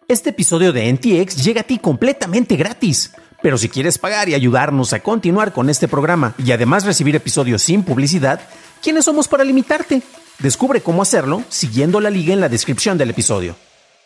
Este episodio de NTX llega a ti completamente gratis. Pero si quieres pagar y ayudarnos a continuar con este programa y además recibir episodios sin publicidad, ¿quiénes somos para limitarte? Descubre cómo hacerlo siguiendo la liga en la descripción del episodio.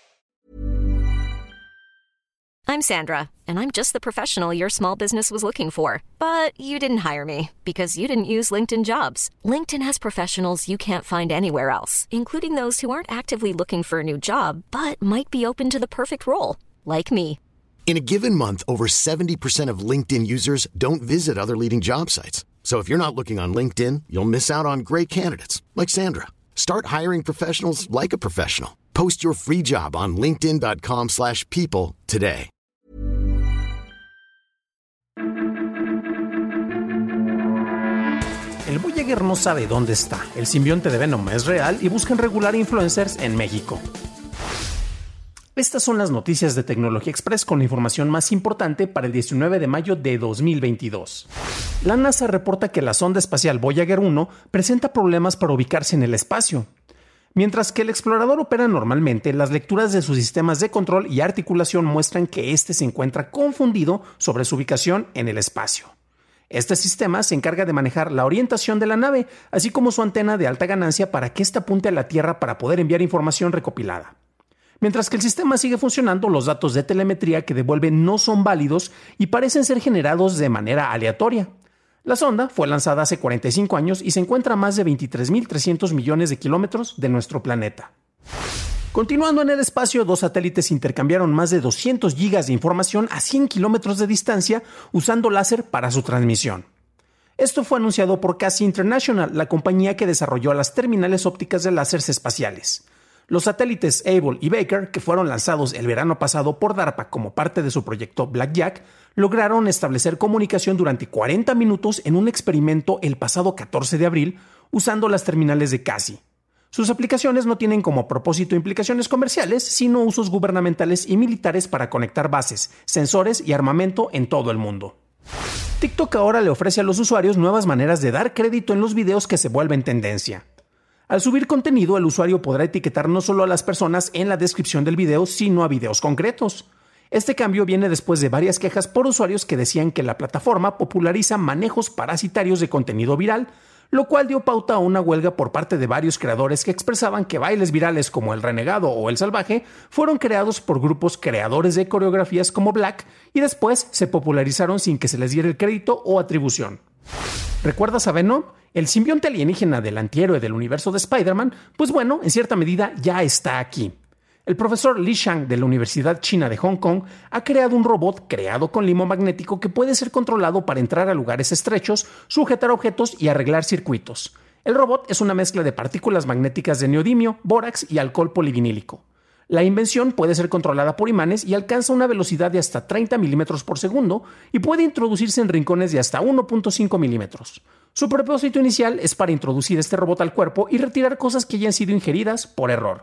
I'm Sandra, and I'm just the professional your small business was looking for. But you didn't hire me because you didn't use LinkedIn Jobs. LinkedIn has professionals you can't find anywhere else, including those who aren't actively looking for a new job, but might be open to the perfect role, like me. In a given month, over 70% of LinkedIn users don't visit other leading job sites. So if you're not looking on LinkedIn, you'll miss out on great candidates like Sandra. Start hiring professionals like a professional. Post your free job on linkedin.com/people today. El Voyager no sabe dónde está. El simbionte de Venom es real y buscan regular influencers en México. Estas son las noticias de Tecnología Express con la información más importante para el 19 de mayo de 2022. La NASA reporta que la sonda espacial Voyager 1 presenta problemas para ubicarse en el espacio. Mientras que el explorador opera normalmente, las lecturas de sus sistemas de control y articulación muestran que este se encuentra confundido sobre su ubicación en el espacio. Este sistema se encarga de manejar la orientación de la nave, así como su antena de alta ganancia para que ésta apunte a la Tierra para poder enviar información recopilada. Mientras que el sistema sigue funcionando, los datos de telemetría que devuelve no son válidos y parecen ser generados de manera aleatoria. La sonda fue lanzada hace 45 años y se encuentra a más de 23.300 millones de kilómetros de nuestro planeta. Continuando en el espacio, dos satélites intercambiaron más de 200 gigas de información a 100 kilómetros de distancia usando láser para su transmisión. Esto fue anunciado por CASI International, la compañía que desarrolló las terminales ópticas de láseres espaciales. Los satélites Able y Baker, que fueron lanzados el verano pasado por DARPA como parte de su proyecto Blackjack, lograron establecer comunicación durante 40 minutos en un experimento el pasado 14 de abril usando las terminales de CASI. Sus aplicaciones no tienen como propósito implicaciones comerciales, sino usos gubernamentales y militares para conectar bases, sensores y armamento en todo el mundo. TikTok ahora le ofrece a los usuarios nuevas maneras de dar crédito en los videos que se vuelven tendencia. Al subir contenido, el usuario podrá etiquetar no solo a las personas en la descripción del video, sino a videos concretos. Este cambio viene después de varias quejas por usuarios que decían que la plataforma populariza manejos parasitarios de contenido viral, lo cual dio pauta a una huelga por parte de varios creadores que expresaban que bailes virales como el renegado o el salvaje fueron creados por grupos creadores de coreografías como Black y después se popularizaron sin que se les diera el crédito o atribución. ¿Recuerdas a Venom? El simbionte alienígena del antihéroe del universo de Spider-Man, pues bueno, en cierta medida ya está aquí. El profesor Li Shang de la Universidad China de Hong Kong ha creado un robot creado con limo magnético que puede ser controlado para entrar a lugares estrechos, sujetar objetos y arreglar circuitos. El robot es una mezcla de partículas magnéticas de neodimio, bórax y alcohol polivinílico. La invención puede ser controlada por imanes y alcanza una velocidad de hasta 30 milímetros por segundo y puede introducirse en rincones de hasta 1.5 milímetros. Su propósito inicial es para introducir este robot al cuerpo y retirar cosas que hayan sido ingeridas por error.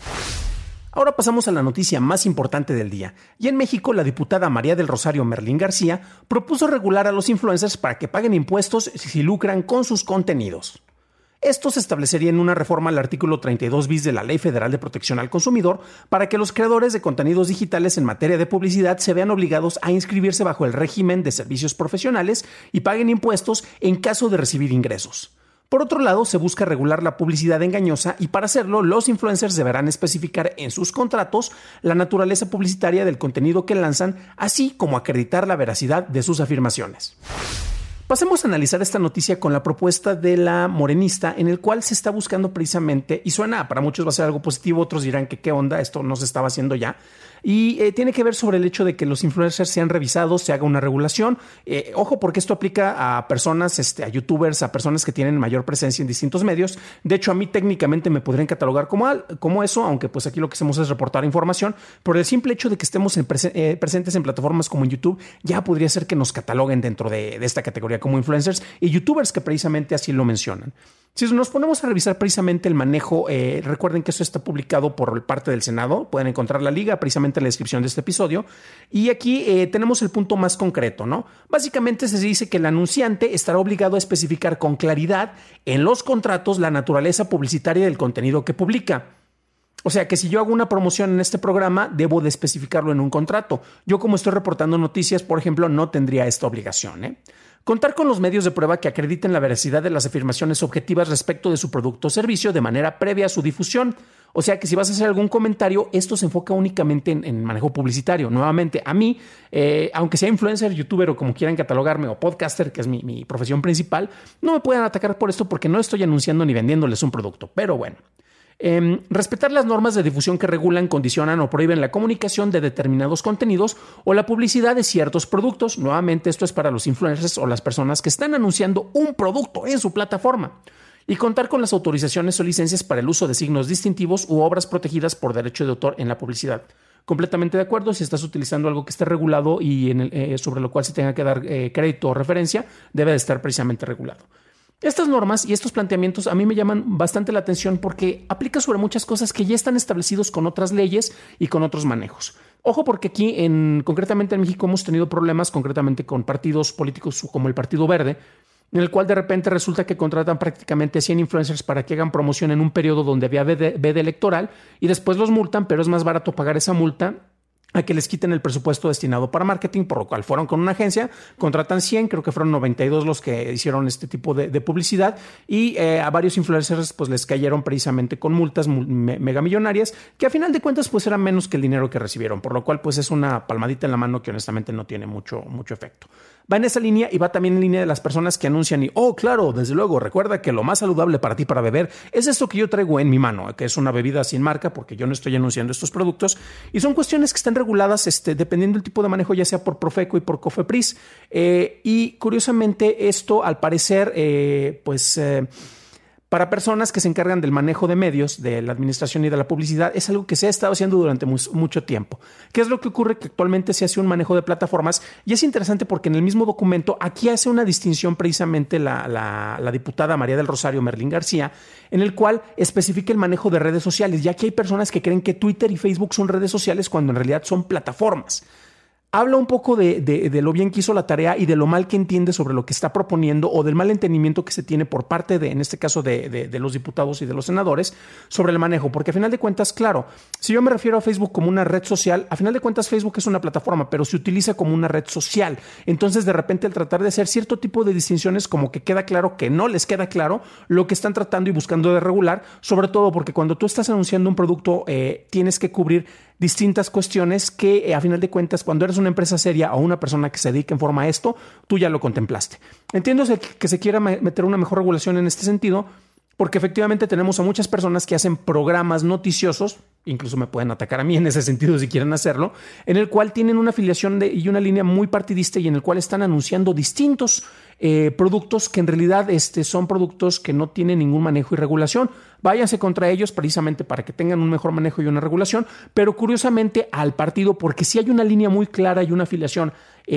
Ahora pasamos a la noticia más importante del día. Y en México, la diputada María del Rosario Merlín García propuso regular a los influencers para que paguen impuestos si lucran con sus contenidos. Esto se establecería en una reforma al artículo 32 bis de la Ley Federal de Protección al Consumidor para que los creadores de contenidos digitales en materia de publicidad se vean obligados a inscribirse bajo el régimen de servicios profesionales y paguen impuestos en caso de recibir ingresos. Por otro lado, se busca regular la publicidad engañosa y para hacerlo, los influencers deberán especificar en sus contratos la naturaleza publicitaria del contenido que lanzan, así como acreditar la veracidad de sus afirmaciones. Pasemos a analizar esta noticia con la propuesta de la morenista, en el cual se está buscando precisamente, y suena, para muchos va a ser algo positivo, otros dirán que qué onda, esto no se estaba haciendo ya, y tiene que ver sobre el hecho de que los influencers sean revisados, se haga una regulación. Ojo, porque esto aplica a personas, a youtubers, a personas que tienen mayor presencia en distintos medios. De hecho, a mí técnicamente me podrían catalogar como eso, aunque pues aquí lo que hacemos es reportar información. Por el simple hecho de que estemos presentes en plataformas como en YouTube, ya podría ser que nos cataloguen dentro de esta categoría como influencers y youtubers que precisamente así lo mencionan. Si nos ponemos a revisar precisamente el manejo, recuerden que esto está publicado por parte del Senado, pueden encontrar la liga precisamente en la descripción de este episodio, y aquí tenemos el punto más concreto, ¿no? Básicamente se dice que el anunciante estará obligado a especificar con claridad en los contratos la naturaleza publicitaria del contenido que publica. O sea que si yo hago una promoción en este programa, debo de especificarlo en un contrato. Yo, como estoy reportando noticias, por ejemplo, no tendría esta obligación. Contar con los medios de prueba que acrediten la veracidad de las afirmaciones objetivas respecto de su producto o servicio de manera previa a su difusión. O sea que si vas a hacer algún comentario, esto se enfoca únicamente en manejo publicitario. Nuevamente, a mí, aunque sea influencer, youtuber o como quieran catalogarme, o podcaster, que es mi profesión principal, no me pueden atacar por esto porque no estoy anunciando ni vendiéndoles un producto. Pero bueno. Respetar las normas de difusión que regulan, condicionan o prohíben la comunicación de determinados contenidos o la publicidad de ciertos productos. Nuevamente, esto es para los influencers o las personas que están anunciando un producto en su plataforma. Y contar con las autorizaciones o licencias para el uso de signos distintivos u obras protegidas por derecho de autor en la publicidad. Completamente de acuerdo. Si estás utilizando algo que esté regulado y sobre lo cual se tenga que dar crédito o referencia, debe de estar precisamente regulado. Estas normas y estos planteamientos a mí me llaman bastante la atención porque aplica sobre muchas cosas que ya están establecidos con otras leyes y con otros manejos. Ojo, porque aquí, concretamente en México, hemos tenido problemas concretamente con partidos políticos como el Partido Verde, en el cual de repente resulta que contratan prácticamente 100 influencers para que hagan promoción en un periodo donde había veda electoral y después los multan, pero es más barato pagar esa multa a que les quiten el presupuesto destinado para marketing, por lo cual fueron con una agencia, contratan 100, creo que fueron 92 los que hicieron este tipo de publicidad y a varios influencers pues les cayeron precisamente con multas megamillonarias que a final de cuentas pues eran menos que el dinero que recibieron, por lo cual pues es una palmadita en la mano que honestamente no tiene mucho efecto. Va en esa línea y va también en línea de las personas que anuncian y, claro, desde luego, recuerda que lo más saludable para ti para beber es esto que yo traigo en mi mano, que es una bebida sin marca porque yo no estoy anunciando estos productos y son cuestiones que están reguladas dependiendo del tipo de manejo, ya sea por Profeco y por Cofepris. Y curiosamente esto, al parecer, para personas que se encargan del manejo de medios, de la administración y de la publicidad, es algo que se ha estado haciendo durante mucho tiempo. ¿Qué es lo que ocurre? Que actualmente se hace un manejo de plataformas y es interesante porque en el mismo documento aquí hace una distinción precisamente la diputada María del Rosario Merlín García, en el cual especifica el manejo de redes sociales. Ya que hay personas que creen que Twitter y Facebook son redes sociales cuando en realidad son plataformas. Habla un poco de lo bien que hizo la tarea y de lo mal que entiende sobre lo que está proponiendo o del mal entendimiento que se tiene por parte en este caso, de los diputados y de los senadores sobre el manejo. Porque a final de cuentas, claro, si yo me refiero a Facebook como una red social, a final de cuentas Facebook es una plataforma, pero se utiliza como una red social. Entonces, de repente, al tratar de hacer cierto tipo de distinciones, como que queda claro que no les queda claro lo que están tratando y buscando de regular, sobre todo porque cuando tú estás anunciando un producto, tienes que cubrir distintas cuestiones que a final de cuentas cuando eres una empresa seria o una persona que se dedica en forma a esto, tú ya lo contemplaste. Entiendo que se quiera meter una mejor regulación en este sentido porque efectivamente tenemos a muchas personas que hacen programas noticiosos, incluso me pueden atacar a mí en ese sentido si quieren hacerlo, en el cual tienen una afiliación y una línea muy partidista y en el cual están anunciando distintos productos que en realidad son productos que no tienen ningún manejo y regulación. Váyanse contra ellos precisamente para que tengan un mejor manejo y una regulación, pero curiosamente al partido, porque sí hay una línea muy clara y una afiliación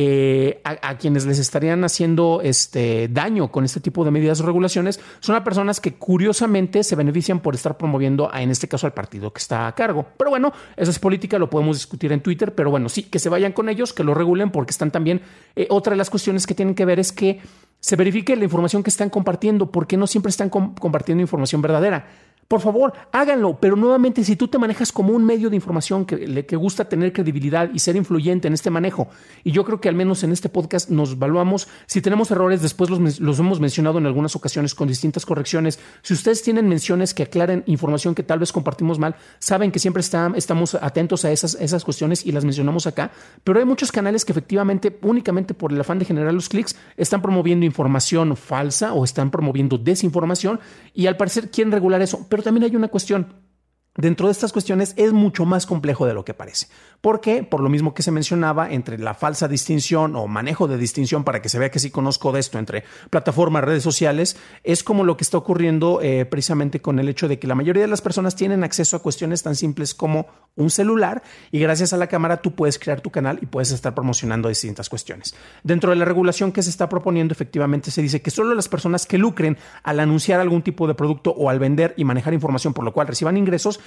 a quienes les estarían haciendo daño con este tipo de medidas o regulaciones, son a personas que curiosamente se benefician por estar promoviendo en este caso al partido que está a cargo. Pero bueno, eso es política, lo podemos discutir en Twitter, pero bueno, sí, que se vayan con ellos, que lo regulen porque están también, otra de las cuestiones que tienen que ver es que se verifique la información que están compartiendo, porque no siempre están compartiendo información verdadera. Por favor, háganlo, pero nuevamente si tú te manejas como un medio de información que gusta tener credibilidad y ser influyente en este manejo, y yo creo que al menos en este podcast nos evaluamos, si tenemos errores después los hemos mencionado en algunas ocasiones con distintas correcciones. Si ustedes tienen menciones que aclaren información que tal vez compartimos mal, saben que siempre estamos atentos a esas cuestiones y las mencionamos acá, pero hay muchos canales que efectivamente únicamente por el afán de generar los clics están promoviendo información falsa o están promoviendo desinformación y al parecer quieren regular eso, pero también hay una cuestión. Dentro de estas cuestiones es mucho más complejo de lo que parece. ¿Por qué? Por lo mismo que se mencionaba entre la falsa distinción o manejo de distinción para que se vea que sí conozco de esto entre plataformas, redes sociales, es como lo que está ocurriendo precisamente con el hecho de que la mayoría de las personas tienen acceso a cuestiones tan simples como un celular y gracias a la cámara tú puedes crear tu canal y puedes estar promocionando distintas cuestiones. Dentro de la regulación que se está proponiendo efectivamente se dice que solo las personas que lucren al anunciar algún tipo de producto o al vender y manejar información por lo cual reciban ingresos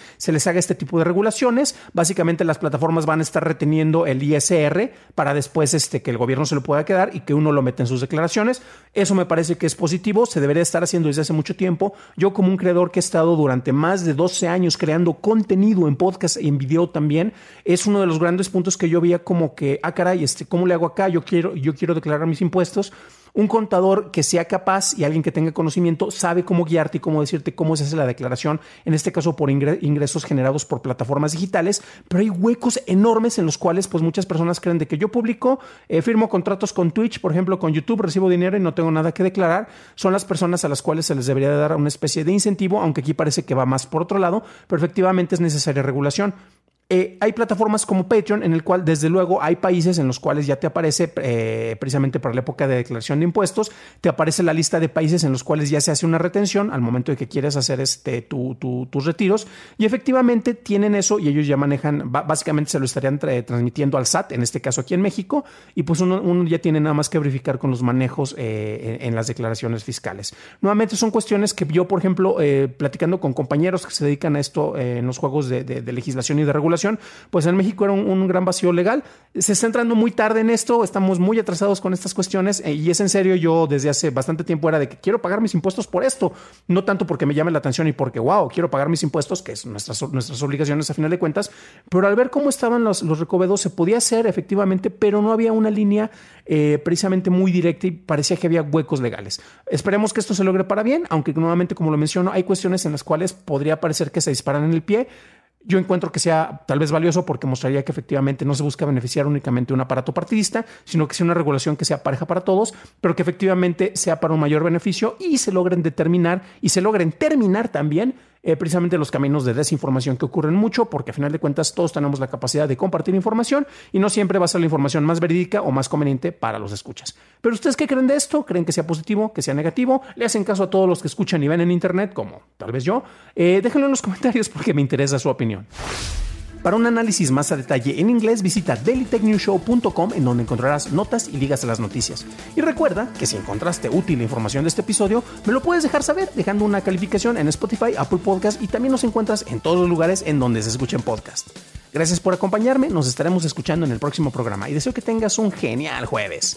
se les haga este tipo de regulaciones. Básicamente las plataformas van a estar reteniendo el ISR para después que el gobierno se lo pueda quedar y que uno lo meta en sus declaraciones. Eso me parece que es positivo, se debería estar haciendo desde hace mucho tiempo. Yo, como un creador que he estado durante más de 12 años creando contenido en podcast y en video también, es uno de los grandes puntos que yo veía como que, caray, ¿cómo le hago acá? Yo quiero declarar mis impuestos. Un contador que sea capaz y alguien que tenga conocimiento sabe cómo guiarte y cómo decirte cómo se hace la declaración, en este caso por ingresos generados por plataformas digitales, pero hay huecos enormes en los cuales pues muchas personas creen de que yo publico, firmo contratos con Twitch, por ejemplo, con YouTube, recibo dinero y no tengo nada que declarar. Son las personas a las cuales se les debería dar una especie de incentivo, aunque aquí parece que va más por otro lado, pero efectivamente es necesaria regulación. Hay plataformas como Patreon, en el cual desde luego hay países en los cuales ya te aparece, precisamente para la época de declaración de impuestos, te aparece la lista de países en los cuales ya se hace una retención al momento de que quieres hacer tus retiros, y efectivamente tienen eso y ellos ya manejan, básicamente se lo estarían transmitiendo al SAT, en este caso aquí en México, y pues uno ya tiene nada más que verificar con los manejos en las declaraciones fiscales. Nuevamente son cuestiones que yo, por ejemplo, platicando con compañeros que se dedican a esto en los juegos de legislación y de regulación, pues en México era un gran vacío legal. Se está entrando muy tarde en esto, estamos muy atrasados con estas cuestiones y es en serio. Yo desde hace bastante tiempo era de que quiero pagar mis impuestos por esto, no tanto porque me llame la atención y porque quiero pagar mis impuestos, que es nuestras obligaciones a final de cuentas, pero al ver cómo estaban los recovedos se podía hacer efectivamente, pero no había una línea precisamente muy directa y parecía que había huecos legales. Esperemos que esto se logre para bien, aunque nuevamente, como lo menciono, hay cuestiones en las cuales podría parecer que se disparan en el pie. Yo encuentro que sea tal vez valioso porque mostraría que efectivamente no se busca beneficiar únicamente un aparato partidista, sino que sea una regulación que sea pareja para todos, pero que efectivamente sea para un mayor beneficio y se logren determinar y se logren terminar también precisamente los caminos de desinformación que ocurren mucho, porque a final de cuentas todos tenemos la capacidad de compartir información y no siempre va a ser la información más verídica o más conveniente para los escuchas. Pero ¿ustedes qué creen de esto? ¿Creen que sea positivo, que sea negativo? ¿Le hacen caso a todos los que escuchan y ven en internet, como tal vez yo? Déjenlo en los comentarios porque me interesa su opinión. Para un análisis más a detalle en inglés, visita dailytechnewshow.com, en donde encontrarás notas y ligas a las noticias. Y recuerda que si encontraste útil la información de este episodio, me lo puedes dejar saber dejando una calificación en Spotify, Apple Podcast, y también nos encuentras en todos los lugares en donde se escuchen podcasts. Gracias por acompañarme, nos estaremos escuchando en el próximo programa y deseo que tengas un genial jueves.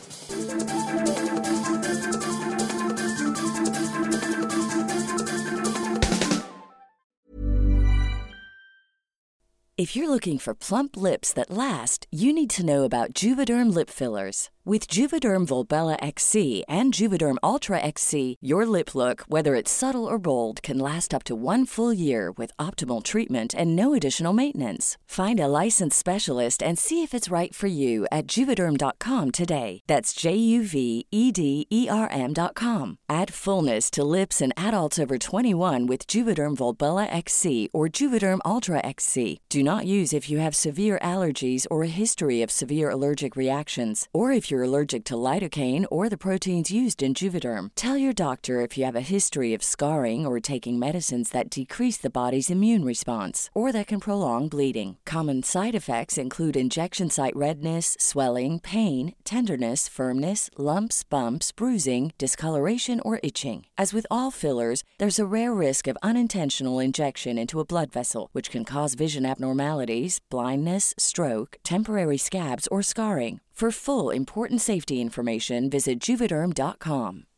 If you're looking for plump lips that last, you need to know about Juvederm lip fillers. With Juvederm Volbella XC and Juvederm Ultra XC, your lip look, whether it's subtle or bold, can last up to 1 full year with optimal treatment and no additional maintenance. Find a licensed specialist and see if it's right for you at Juvederm.com today. That's JUVEDERM.com. Add fullness to lips in adults over 21 with Juvederm Volbella XC or Juvederm Ultra XC. Do not use if you have severe allergies or a history of severe allergic reactions, or if you're allergic to lidocaine or the proteins used in Juvederm. Tell your doctor if you have a history of scarring or taking medicines that decrease the body's immune response or that can prolong bleeding. Common side effects include injection site redness, swelling, pain, tenderness, firmness, lumps, bumps, bruising, discoloration, or itching. As with all fillers, there's a rare risk of unintentional injection into a blood vessel, which can cause vision abnormalities, blindness, stroke, temporary scabs, or scarring. For full, important safety information, visit Juvederm.com.